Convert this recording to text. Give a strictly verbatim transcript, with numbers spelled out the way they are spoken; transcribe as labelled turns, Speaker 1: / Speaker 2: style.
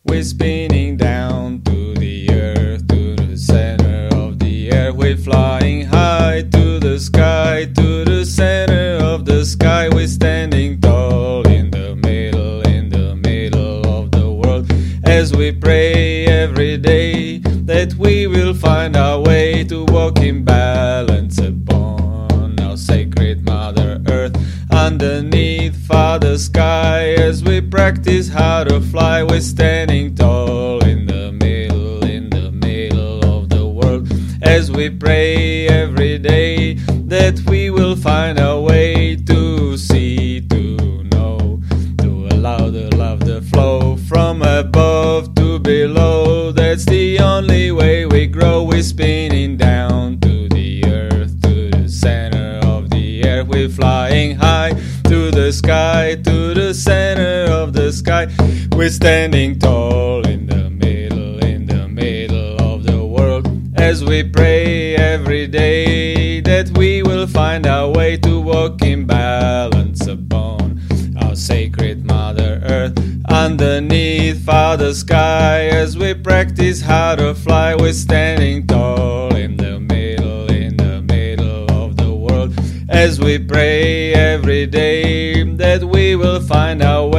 Speaker 1: We're spinning down to the earth, to the center of the earth. We're flying high to the sky, to the center of the sky. We're standing tall in the middle, in the middle of the world. As we pray every day that we will find our way to walk in balance upon our sacred Mother Earth, underneath Father Sky. As we practice how to fly, we're standing tall in the middle, in the middle of the world. As we pray every day that we will find our way to see, to know, to allow the love to flow from above to below. That's the only way we grow. We're spinning down to the earth, to the center of the earth. We're flying high to the sky, to the center of the sky. We're standing tall in the middle, in the middle of the world. As we pray every day that we will find our way to walk in balance upon our sacred Mother Earth, underneath Father Sky. As we practice how to fly, we're standing tall in the middle, in the middle of the world. As we pray every day that we will find our way